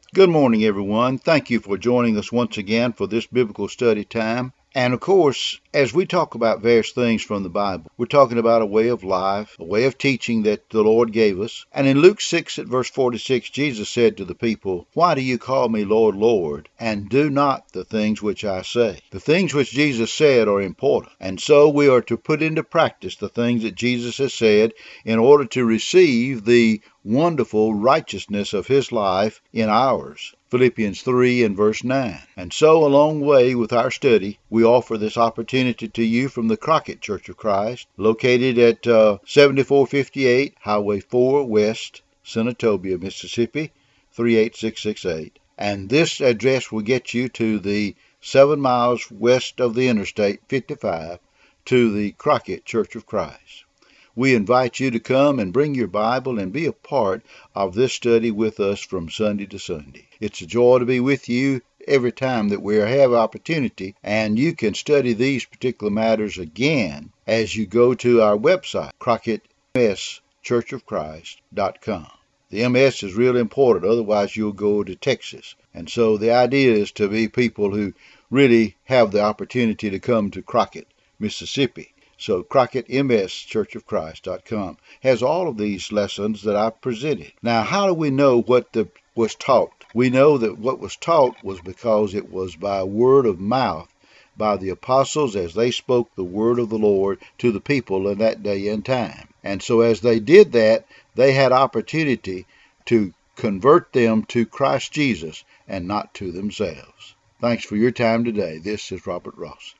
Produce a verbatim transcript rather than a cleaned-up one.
Good morning, everyone. Thank you for joining us once again for this biblical study time. And of course, as we talk about various things from the Bible, we're talking about a way of life, a way of teaching that the Lord gave us. And in Luke six at verse forty-six, Jesus said to the people, "Why do you call me Lord, Lord, and do not the things which I say?" The things which Jesus said are important. And so we are to put into practice the things that Jesus has said in order to receive the wonderful righteousness of his life in ours. Philippians three and verse nine. And so, along the way with our study, we offer this opportunity to you from the Crockett Church of Christ, located at uh, seventy-four fifty-eight Highway four West, Senatobia, Mississippi, three eight six six eight. And this address will get you to the seven miles west of the Interstate fifty-five to the Crockett Church of Christ. We invite you to come and bring your Bible and be a part of this study with us from Sunday to Sunday. It's a joy to be with you every time that we have opportunity, and you can study these particular matters again as you go to our website, crockett m s church of christ dot com. The M S is really important, otherwise you'll go to Texas. And so the idea is to be people who really have the opportunity to come to Crockett, Mississippi. So crockett m s church of christ dot com has all of these lessons that I've presented. Now, how do we know what the, was taught? We know that what was taught was because it was by word of mouth by the apostles as they spoke the word of the Lord to the people in that day and time. And so as they did that, they had opportunity to convert them to Christ Jesus and not to themselves. Thanks for your time today. This is Robert Ross.